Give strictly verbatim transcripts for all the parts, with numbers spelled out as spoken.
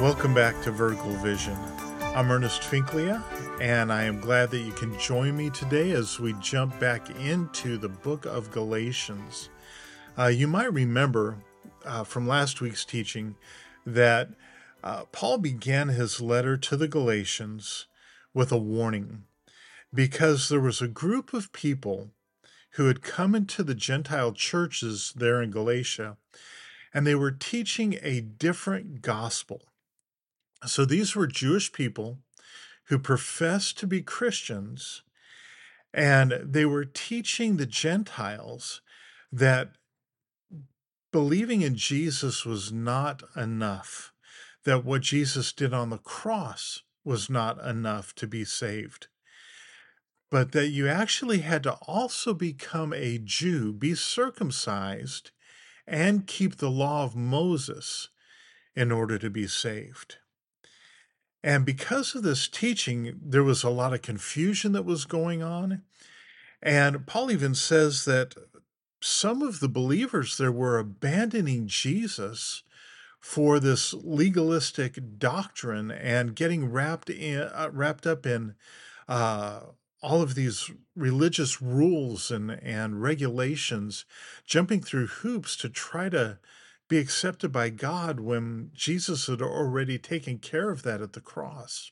Welcome back to Vertical Vision. I'm Ernest Finklia, and I am glad that you can join me today as we jump back into the book of Galatians. Uh, you might remember uh, from last week's teaching that uh, Paul began his letter to the Galatians with a warning because there was a group of people who had come into the Gentile churches there in Galatia, and they were teaching a different gospel. So these were Jewish people who professed to be Christians, and they were teaching the Gentiles that believing in Jesus was not enough, that what Jesus did on the cross was not enough to be saved, but that you actually had to also become a Jew, be circumcised, and keep the law of Moses in order to be saved. And because of this teaching, there was a lot of confusion that was going on. And Paul even says that some of the believers there were abandoning Jesus for this legalistic doctrine and getting wrapped in, uh, wrapped up in uh, all of these religious rules and, and regulations, jumping through hoops to try to be accepted by God when Jesus had already taken care of that at the cross.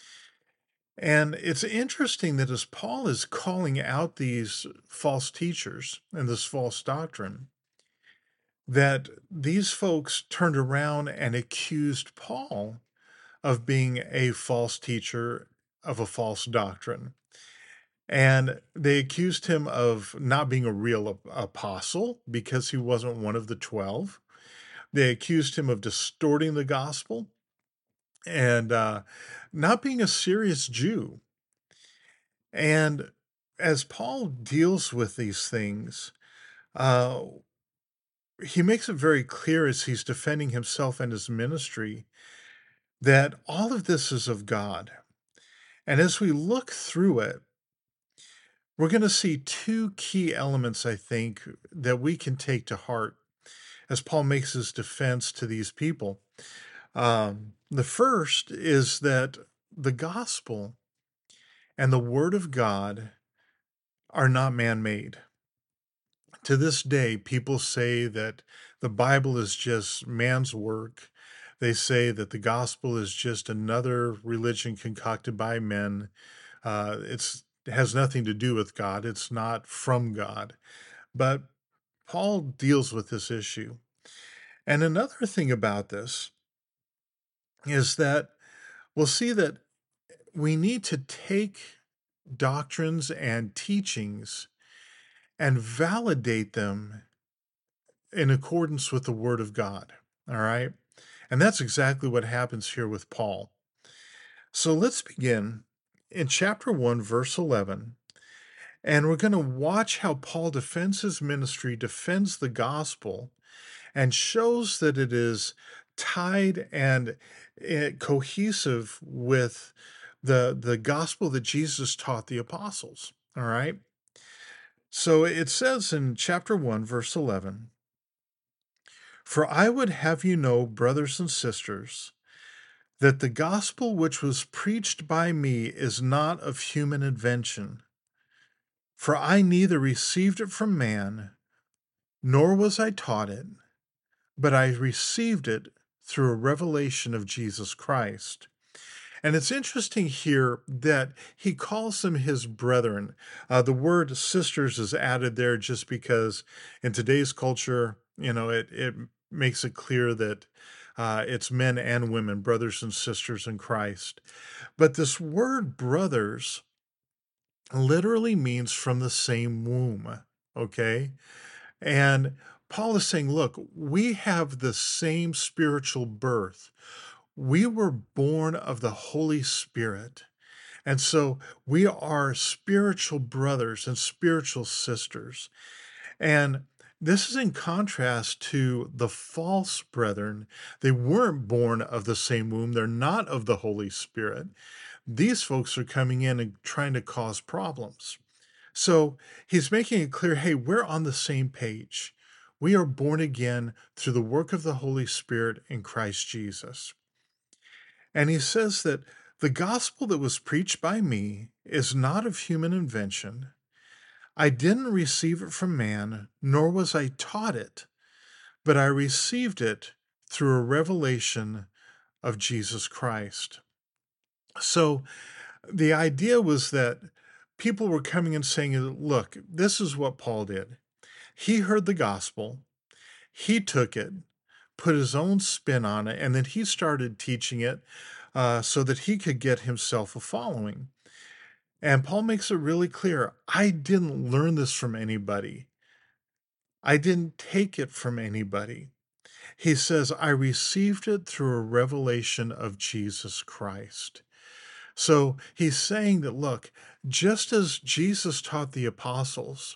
And it's interesting that as Paul is calling out these false teachers and this false doctrine, that these folks turned around and accused Paul of being a false teacher of a false doctrine. And they accused him of not being a real ap- apostle because he wasn't one of the twelve. They accused him of distorting the gospel and uh, not being a serious Jew. And as Paul deals with these things, uh, he makes it very clear as he's defending himself and his ministry that all of this is of God. And as we look through it, we're going to see two key elements, I think, that we can take to heart as Paul makes his defense to these people. Um, the first is that the gospel and the word of God are not man made. To this day, people say that the Bible is just man's work. They say that the gospel is just another religion concocted by men. Uh, it's it has nothing to do with God. It's not from God. But Paul deals with this issue. And another thing about this is that we'll see that we need to take doctrines and teachings and validate them in accordance with the word of God. All right. And that's exactly what happens here with Paul. So let's begin in chapter one, verse eleven. And we're going to watch how Paul defends his ministry, defends the gospel, and shows that it is tied and eh, cohesive with the, the gospel that Jesus taught the apostles. All right. So it says in chapter one, verse eleven, "For I would have you know, brothers and sisters, that the gospel which was preached by me is not of human invention. For I neither received it from man, nor was I taught it, but I received it through a revelation of Jesus Christ." And it's interesting here that he calls them his brethren. Uh, the word sisters is added there just because in today's culture, you know, it, it makes it clear that uh, it's men and women, brothers and sisters in Christ. But this word brothers literally means from the same womb, okay? And Paul is saying, look, we have the same spiritual birth. We were born of the Holy Spirit. And so we are spiritual brothers and spiritual sisters. And this is in contrast to the false brethren. They weren't born of the same womb. They're not of the Holy Spirit. These folks are coming in and trying to cause problems. So he's making it clear, hey, we're on the same page. We are born again through the work of the Holy Spirit in Christ Jesus. And he says that the gospel that was preached by me is not of human invention. I didn't receive it from man, nor was I taught it, but I received it through a revelation of Jesus Christ. So the idea was that people were coming and saying, look, this is what Paul did. He heard the gospel, he took it, put his own spin on it, and then he started teaching it uh, so that he could get himself a following. And Paul makes it really clear, I didn't learn this from anybody. I didn't take it from anybody. He says, I received it through a revelation of Jesus Christ. So he's saying that, look, just as Jesus taught the apostles,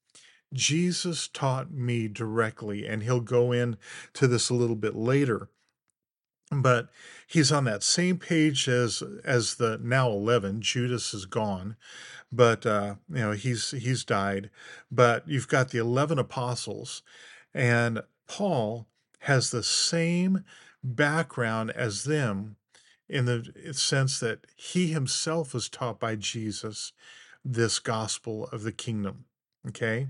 Jesus taught me directly, and he'll go into this a little bit later. But he's on that same page as as the now eleven. Judas is gone, but uh, you know he's he's died. But you've got the eleven apostles, and Paul has the same background as them in the sense that he himself was taught by Jesus this gospel of the kingdom. Okay,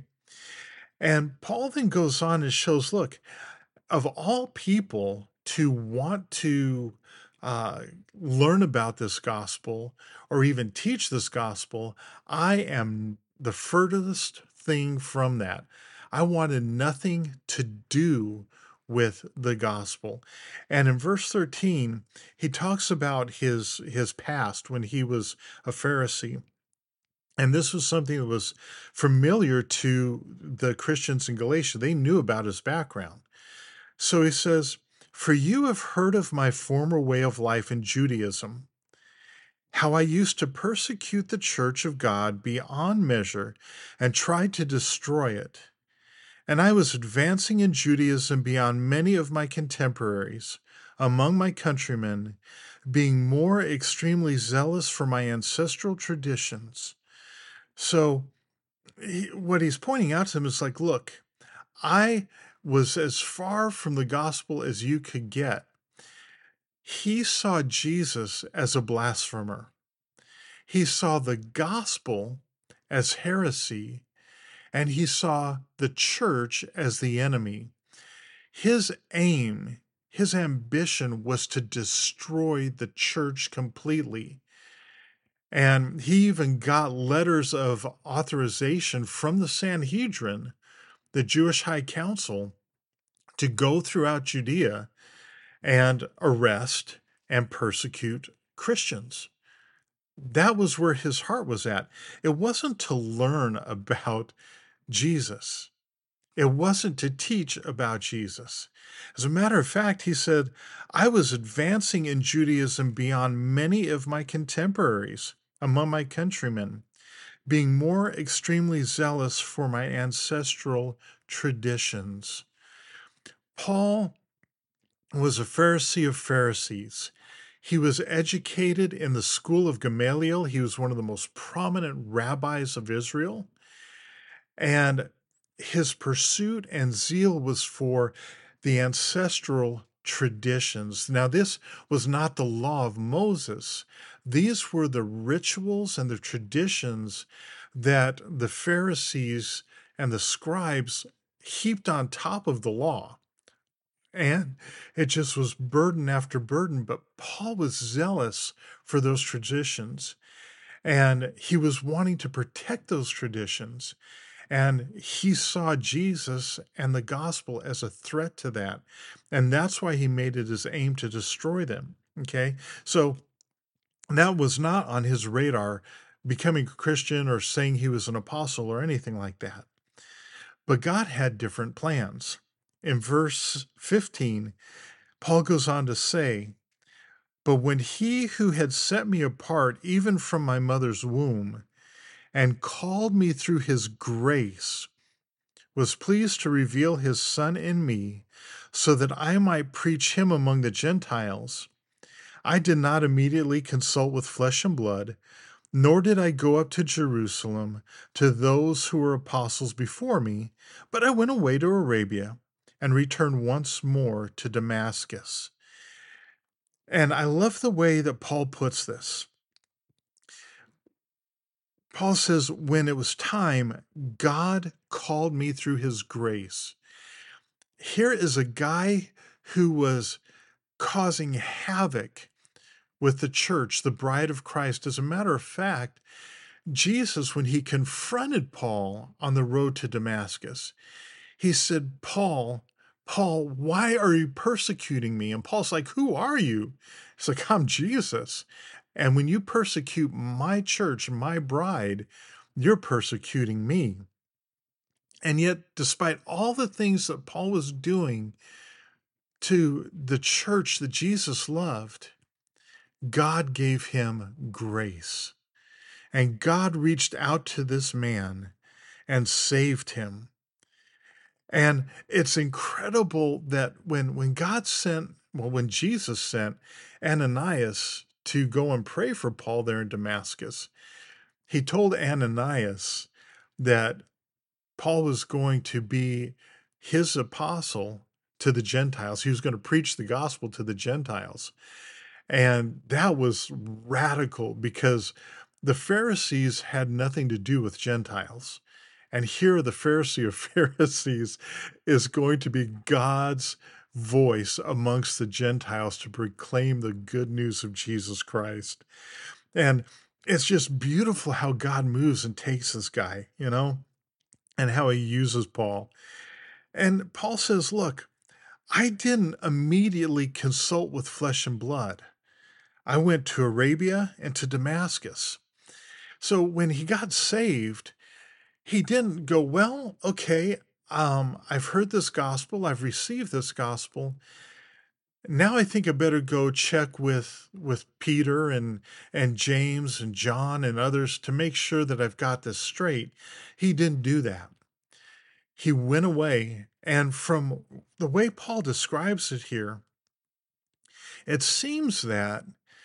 and Paul then goes on and shows, look, of all people to want to uh, learn about this gospel or even teach this gospel, I am the furthest thing from that. I wanted nothing to do with the gospel. And in verse thirteen, he talks about his his past when he was a Pharisee. And this was something that was familiar to the Christians in Galatia. They knew about his background. So he says, for you have heard of my former way of life in Judaism, how I used to persecute the church of God beyond measure and tried to destroy it. And I was advancing in Judaism beyond many of my contemporaries among my countrymen, being more extremely zealous for my ancestral traditions. So he, what he's pointing out to him is like, look, I was as far from the gospel as you could get. He saw Jesus as a blasphemer. He saw the gospel as heresy, and he saw the church as the enemy. His aim, his ambition was to destroy the church completely. And he even got letters of authorization from the Sanhedrin, the Jewish High Council, to go throughout Judea and arrest and persecute Christians. That was where his heart was at. It wasn't to learn about Jesus. It wasn't to teach about Jesus. As a matter of fact, he said, I was advancing in Judaism beyond many of my contemporaries among my countrymen, being more extremely zealous for my ancestral traditions. Paul was a Pharisee of Pharisees. He was educated in the school of Gamaliel. He was one of the most prominent rabbis of Israel. And his pursuit and zeal was for the ancestral traditions. Now, this was not the law of Moses. These were the rituals and the traditions that the Pharisees and the scribes heaped on top of the law. And it just was burden after burden. But Paul was zealous for those traditions, and he was wanting to protect those traditions. And he saw Jesus and the gospel as a threat to that. And that's why he made it his aim to destroy them. Okay. So that was not on his radar, becoming a Christian or saying he was an apostle or anything like that. But God had different plans. In verse fifteen, Paul goes on to say, but when he who had set me apart, even from my mother's womb, and called me through his grace, was pleased to reveal his Son in me, so that I might preach him among the Gentiles, I did not immediately consult with flesh and blood, nor did I go up to Jerusalem to those who were apostles before me, but I went away to Arabia and returned once more to Damascus. And I love the way that Paul puts this. Paul says, when it was time, God called me through his grace. Here is a guy who was causing havoc with the church, the bride of Christ. As a matter of fact, Jesus, when he confronted Paul on the road to Damascus, he said, Paul, Paul, why are you persecuting me? And Paul's like, who are you? He's like, I'm Jesus. And when you persecute my church, my bride, you're persecuting me. And yet, despite all the things that Paul was doing to the church that Jesus loved, God gave him grace. And God reached out to this man and saved him. And it's incredible that when, when God sent, well, when Jesus sent Ananias to go and pray for Paul there in Damascus, he told Ananias that Paul was going to be his apostle to the Gentiles. He was going to preach the gospel to the Gentiles. And that was radical because the Pharisees had nothing to do with Gentiles. And here, the Pharisee of Pharisees is going to be God's voice amongst the Gentiles to proclaim the good news of Jesus Christ. And it's just beautiful how God moves and takes this guy, you know, and how he uses Paul. And Paul says, look, I didn't immediately consult with flesh and blood. I went to Arabia and to Damascus. So when he got saved, he didn't go, well, okay, um, I've heard this gospel, I've received this gospel. Now I think I better go check with with Peter and and James and John and others to make sure that I've got this straight. He didn't do that. He went away, and from the way Paul describes it here, it seems that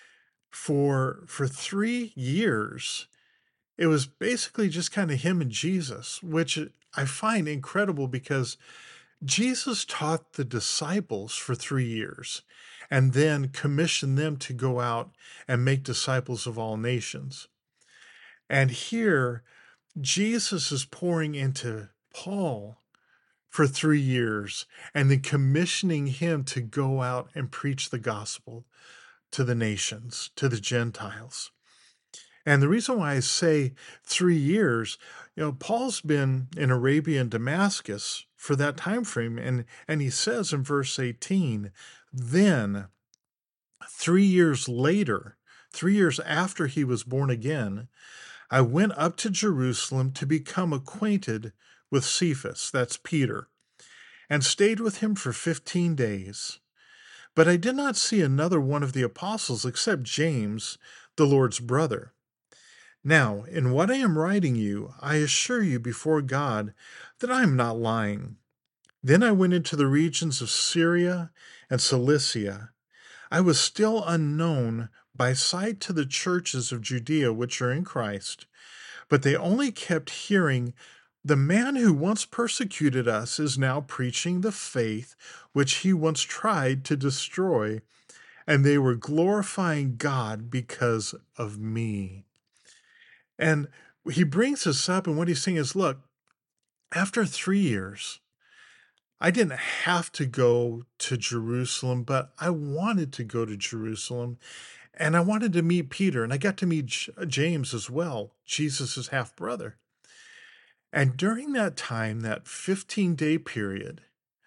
for for three years, it was basically just kind of him and Jesus, which I find incredible because Jesus taught the disciples for three years and then commissioned them to go out and make disciples of all nations. And here, Jesus is pouring into Paul for three years and then commissioning him to go out and preach the gospel to the nations, to the Gentiles. And the reason why I say three years, you know, Paul's been in Arabia and Damascus for that time frame, and and he says in verse eighteen, then three years later, three years after he was born again, I went up to Jerusalem to become acquainted with Cephas, that's Peter, and stayed with him for fifteen days. But I did not see another one of the apostles except James, the Lord's brother. Now, in what I am writing you, I assure you before God that I am not lying. Then I went into the regions of Syria and Cilicia. I was still unknown by sight to the churches of Judea which are in Christ, but they only kept hearing, the man who once persecuted us is now preaching the faith which he once tried to destroy, and they were glorifying God because of me. And he brings this up, and what he's saying is, look, after three years, I didn't have to go to Jerusalem, but I wanted to go to Jerusalem, and I wanted to meet Peter, and I got to meet J- James as well, Jesus' half brother. And during that time, that fifteen-day period,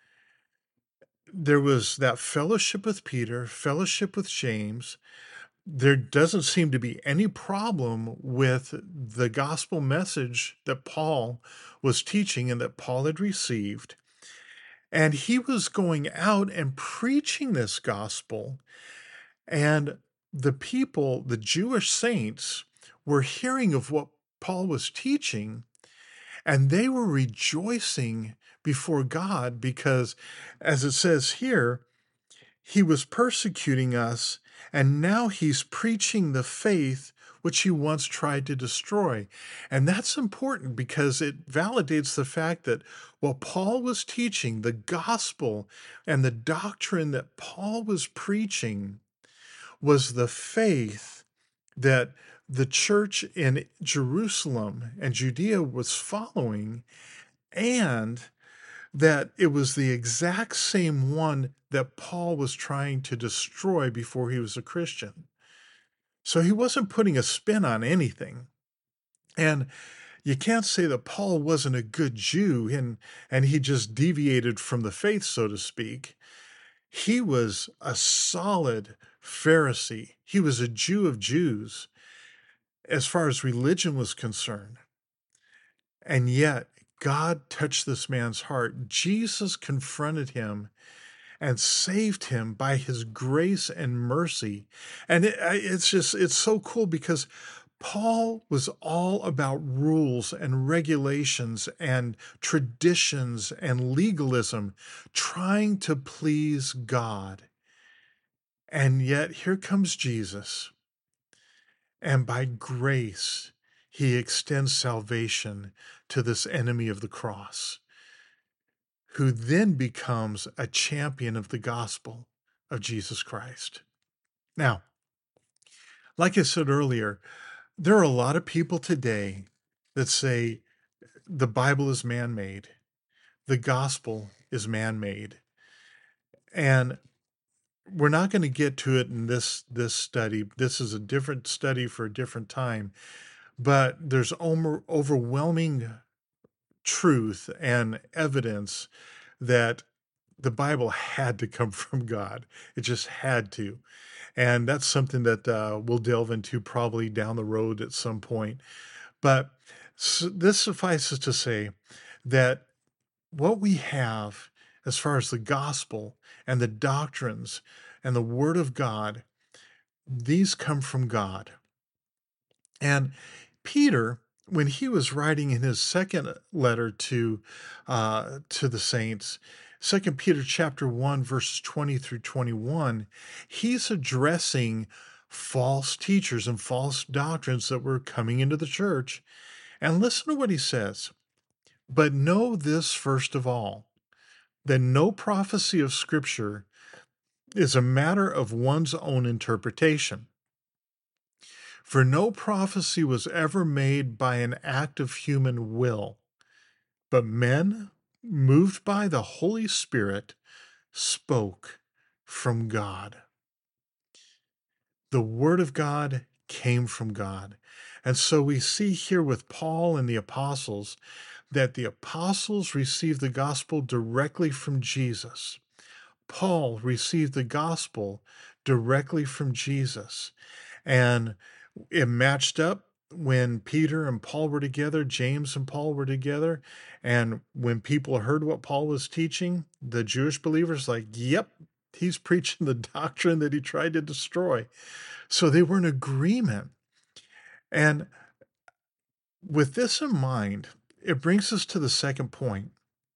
there was that fellowship with Peter, fellowship with James. There doesn't seem to be any problem with the gospel message that Paul was teaching and that Paul had received. And he was going out and preaching this gospel. And the people, the Jewish saints, were hearing of what Paul was teaching, and they were rejoicing before God because, as it says here, he was persecuting us, and now he's preaching the faith which he once tried to destroy. And that's important because it validates the fact that what Paul was teaching, the gospel and the doctrine that Paul was preaching, was the faith that the church in Jerusalem and Judea was following, and that it was the exact same one that Paul was trying to destroy before he was a Christian. So he wasn't putting a spin on anything. And you can't say that Paul wasn't a good Jew and and he just deviated from the faith, so to speak. He was a solid Pharisee. He was a Jew of Jews as far as religion was concerned. And yet God touched this man's heart. Jesus confronted him and saved him by his grace and mercy. And it, it's just, it's so cool because Paul was all about rules and regulations and traditions and legalism, trying to please God. And yet here comes Jesus, and by grace, he extends salvation to this enemy of the cross, who then becomes a champion of the gospel of Jesus Christ. Now, like I said earlier, there are a lot of people today that say the Bible is man-made, the gospel is man-made. And we're not going to get to it in this this study. This is a different study for a different time, but there's over, overwhelming truth and evidence that the Bible had to come from God. It just had to. And that's something that uh, we'll delve into probably down the road at some point. But s this suffices to say that what we have as far as the gospel and the doctrines and the word of God, these come from God. And Peter, when he was writing in his second letter to uh, to the saints, Second Peter chapter one, verses twenty through twenty-one, he's addressing false teachers and false doctrines that were coming into the church. And listen to what he says. But know this first of all, that no prophecy of Scripture is a matter of one's own interpretation. For no prophecy was ever made by an act of human will, but men, moved by the Holy Spirit, spoke from God. The Word of God came from God. And so we see here with Paul and the apostles that the apostles received the gospel directly from Jesus. Paul received the gospel directly from Jesus. And it matched up when Peter and Paul were together, James and Paul were together. And when people heard what Paul was teaching, the Jewish believers like, yep, he's preaching the doctrine that he tried to destroy. So they were in agreement. And with this in mind, it brings us to the second point.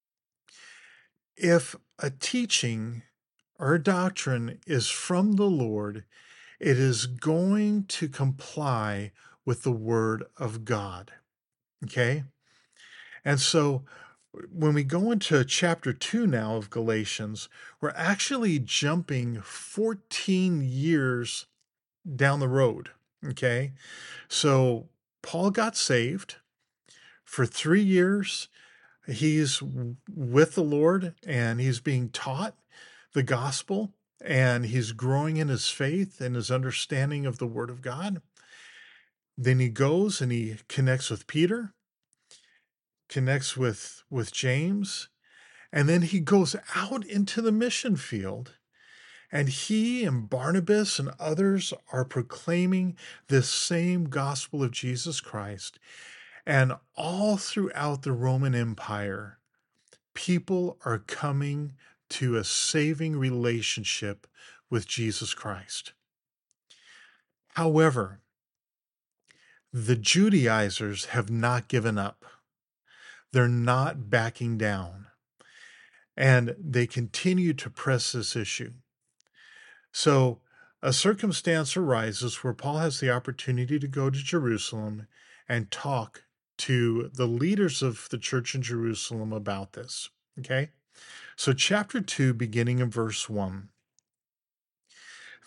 If a teaching or a doctrine is from the Lord, it is going to comply with the word of God. Okay? And so when we go into chapter two now of Galatians, we're actually jumping fourteen years down the road. Okay? So Paul got saved for three years. He's with the Lord and he's being taught the gospel and he's growing in his faith and his understanding of the word of God. Then he goes and he connects with Peter, connects with, with James, and then he goes out into the mission field. And he and Barnabas and others are proclaiming this same gospel of Jesus Christ. And all throughout the Roman Empire, people are coming to a saving relationship with Jesus Christ. However, the Judaizers have not given up. They're not backing down. And they continue to press this issue. So a circumstance arises where Paul has the opportunity to go to Jerusalem and talk to the leaders of the church in Jerusalem about this. Okay? So chapter two, beginning in verse one.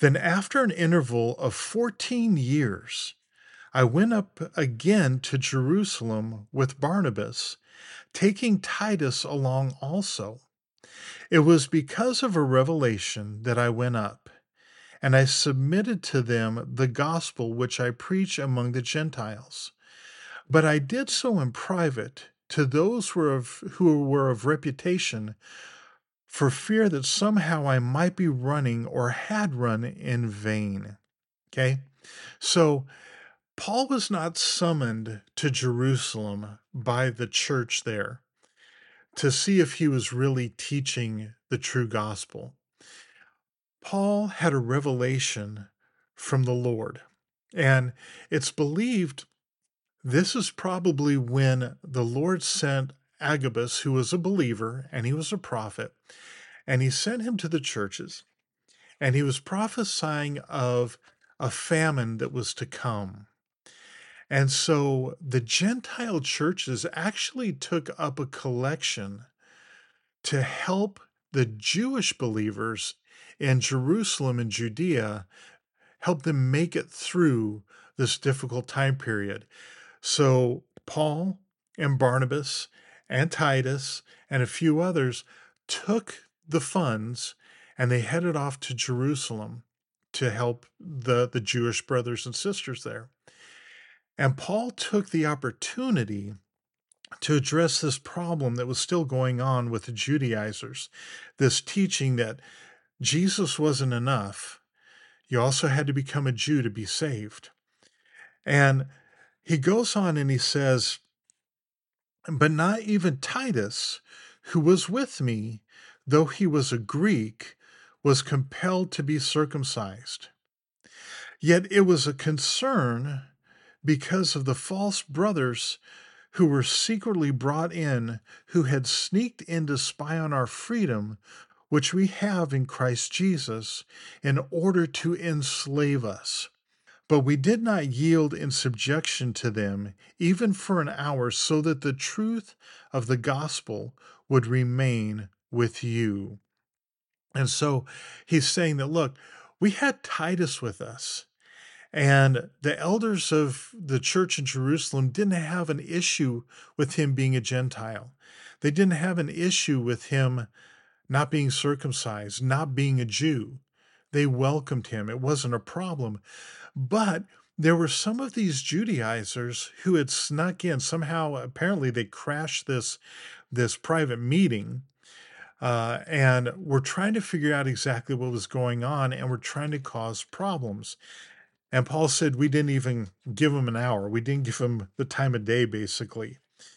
Then, after an interval of fourteen years, I went up again to Jerusalem with Barnabas, taking Titus along also. It was because of a revelation that I went up, and I submitted to them the gospel which I preach among the Gentiles. But I did so in private to those who were of, who were of reputation, for fear that somehow I might be running or had run in vain. Okay? So, Paul was not summoned to Jerusalem by the church there to see if he was really teaching the true gospel. Paul had a revelation from the Lord, and it's believed this is probably when the Lord sent Agabus, who was a believer and he was a prophet, and he sent him to the churches, and he was prophesying of a famine that was to come. And so the Gentile churches actually took up a collection to help the Jewish believers in Jerusalem and Judea, help them make it through this difficult time period. So Paul and Barnabas and Titus and a few others took the funds and they headed off to Jerusalem to help the, the Jewish brothers and sisters there. And Paul took the opportunity to address this problem that was still going on with the Judaizers, this teaching that Jesus wasn't enough. You also had to become a Jew to be saved. And he goes on and he says, but not even Titus, who was with me, though he was a Greek, was compelled to be circumcised. Yet it was a concern because of the false brothers who were secretly brought in, who had sneaked in to spy on our freedom, which we have in Christ Jesus, in order to enslave us. But we did not yield in subjection to them, even for an hour, so that the truth of the gospel would remain with you. And so he's saying that, look, we had Titus with us. And the elders of the church in Jerusalem didn't have an issue with him being a Gentile. They didn't have an issue with him not being circumcised, not being a Jew. They welcomed him. It wasn't a problem. But there were some of these Judaizers who had snuck in. Somehow, apparently, they crashed this, this private meeting uh, and were trying to figure out exactly what was going on and were trying to cause problems. And Paul said, we didn't even give him an hour. We didn't give him the time of day, basically.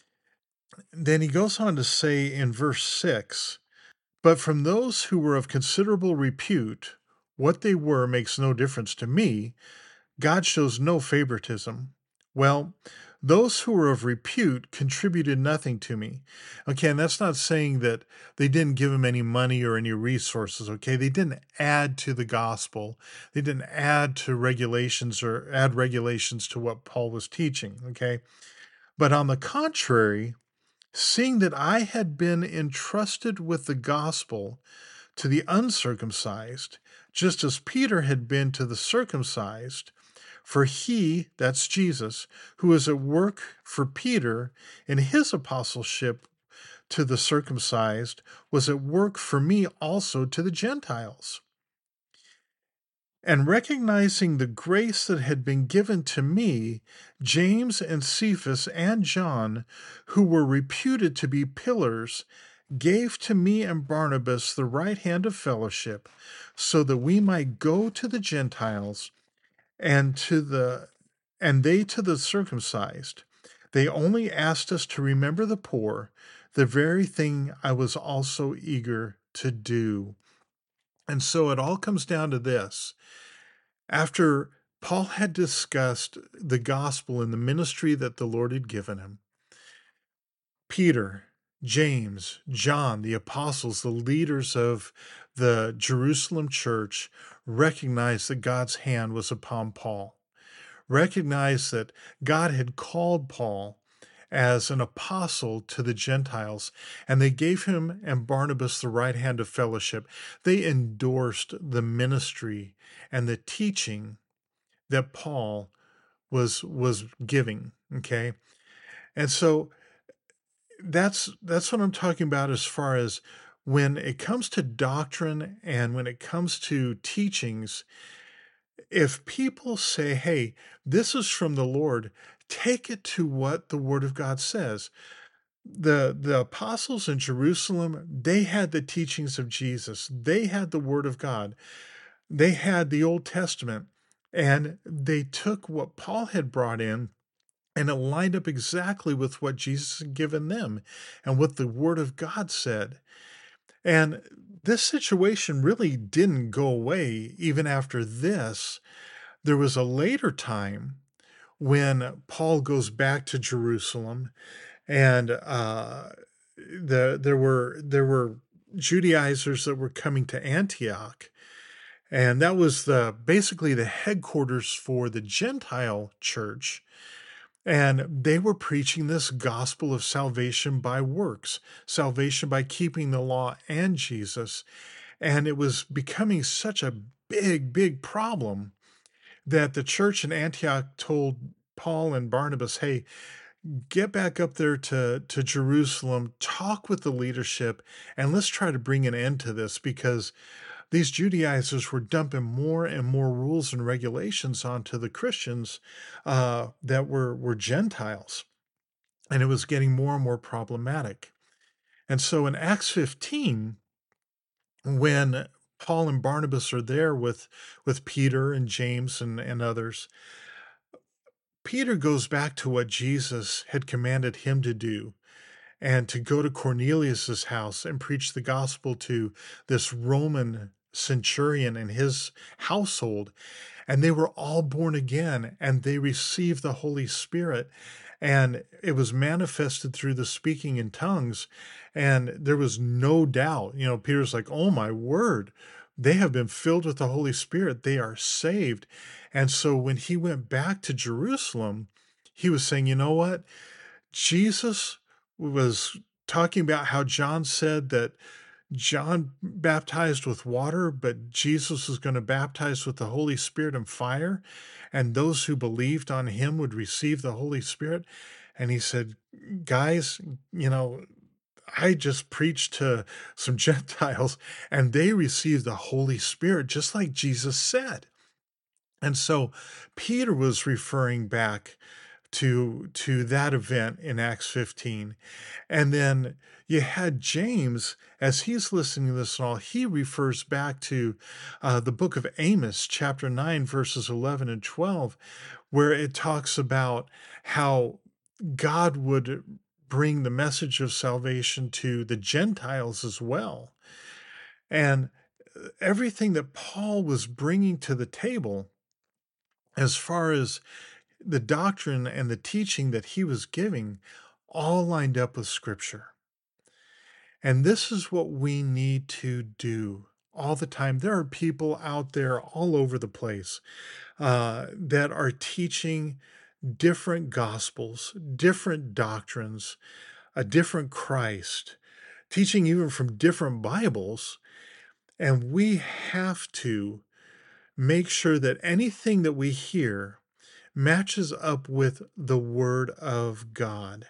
Then he goes on to say in verse six, but from those who were of considerable repute, what they were makes no difference to me. God shows no favoritism. Well, those who were of repute contributed nothing to me. Okay, and that's not saying that they didn't give him any money or any resources, okay? They didn't add to the gospel. They didn't add to regulations or add regulations to what Paul was teaching, okay? But on the contrary, seeing that I had been entrusted with the gospel to the uncircumcised, just as Peter had been to the circumcised, for he, that's Jesus, who is at work for Peter in his apostleship to the circumcised, was at work for me also to the Gentiles. And recognizing the grace that had been given to me, James and Cephas and John, who were reputed to be pillars, gave to me and Barnabas the right hand of fellowship, so that we might go to the Gentiles and to the and they to the circumcised. They only asked us to remember the poor, the very thing I was also eager to do. And so it all comes down to this. After Paul had discussed the gospel and the ministry that the Lord had given him, Peter, James, John, the apostles, the leaders of the Jerusalem church, recognized that God's hand was upon Paul, recognized that God had called Paul as an apostle to the Gentiles, and they gave him and Barnabas the right hand of fellowship. They endorsed the ministry and the teaching that Paul was was giving. Okay. And so that's that's what I'm talking about as far as when it comes to doctrine and when it comes to teachings. If people say, hey, this is from the Lord, take it to what the Word of God says. The, the apostles in Jerusalem, they had the teachings of Jesus, they had the Word of God, they had the Old Testament, and they took what Paul had brought in. And it lined up exactly with what Jesus had given them and what the Word of God said. And this situation really didn't go away even after this. There was a later time when Paul goes back to Jerusalem, and uh, the there were there were Judaizers that were coming to Antioch, and that was the basically the headquarters for the Gentile church. And they were preaching this gospel of salvation by works, salvation by keeping the law and Jesus. And it was becoming such a big, big problem that the church in Antioch told Paul and Barnabas, hey, get back up there to, to Jerusalem, talk with the leadership, and let's try to bring an end to this, because these Judaizers were dumping more and more rules and regulations onto the Christians uh, that were, were Gentiles. And it was getting more and more problematic. And so in Acts fifteen, when Paul and Barnabas are there with, with Peter and James and, and others, Peter goes back to what Jesus had commanded him to do, and to go to Cornelius's house and preach the gospel to this Roman centurion and his household. And they were all born again, and they received the Holy Spirit, and it was manifested through the speaking in tongues. And there was no doubt, you know, Peter's like, oh my word, they have been filled with the Holy Spirit. They are saved. And so when he went back to Jerusalem, he was saying, you know what? Jesus was talking about how John said that John baptized with water, but Jesus was going to baptize with the Holy Spirit and fire, and those who believed on him would receive the Holy Spirit. And he said, guys, you know, I just preached to some Gentiles and they received the Holy Spirit just like Jesus said. And so Peter was referring back to to that event in Acts fifteen. And then you had James, as he's listening to this and all, he refers back to uh, the book of Amos, chapter nine, verses eleven and twelve, where it talks about how God would bring the message of salvation to the Gentiles as well. And uh, everything that Paul was bringing to the table, as far as the doctrine and the teaching that he was giving, all lined up with Scripture. And this is what we need to do all the time. There are people out there all over the place uh, that are teaching different gospels, different doctrines, a different Christ, teaching even from different Bibles. And we have to make sure that anything that we hear matches up with the Word of God.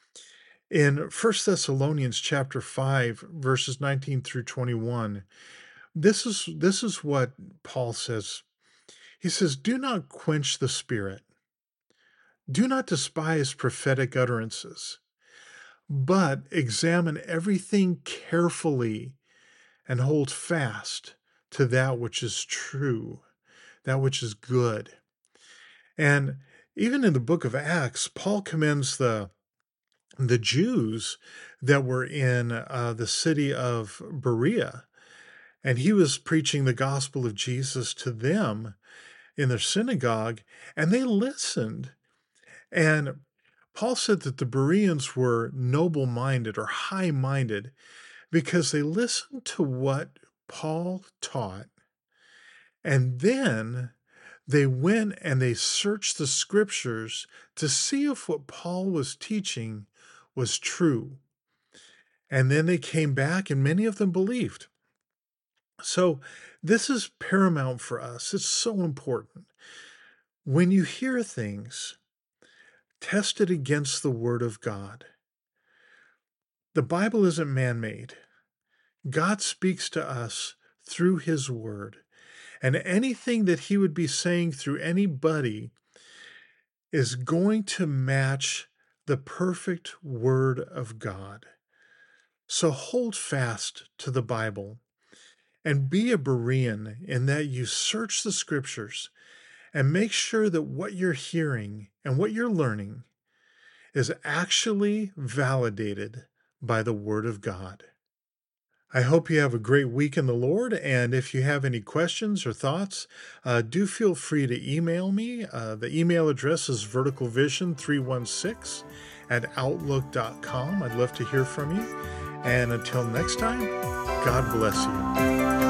In First Thessalonians chapter five, verses nineteen through twenty-one, this is, this is what Paul says. He says, do not quench the Spirit. Do not despise prophetic utterances, but examine everything carefully and hold fast to that which is true, that which is good. And even in the book of Acts, Paul commends the the Jews that were in uh, the city of Berea, and he was preaching the gospel of Jesus to them in their synagogue, and they listened. And Paul said that the Bereans were noble-minded or high-minded because they listened to what Paul taught, and then They went and they searched the scriptures to see if what Paul was teaching was true. And then they came back, and many of them believed. So this is paramount for us. It's so important. When you hear things, test it against the Word of God. The Bible isn't man-made. God speaks to us through His Word. And anything that He would be saying through anybody is going to match the perfect Word of God. So hold fast to the Bible and be a Berean in that you search the scriptures and make sure that what you're hearing and what you're learning is actually validated by the Word of God. I hope you have a great week in the Lord, and if you have any questions or thoughts, uh, do feel free to email me. Uh, the email address is vertical vision three one six at outlook dot com. I'd love to hear from you. And until next time, God bless you.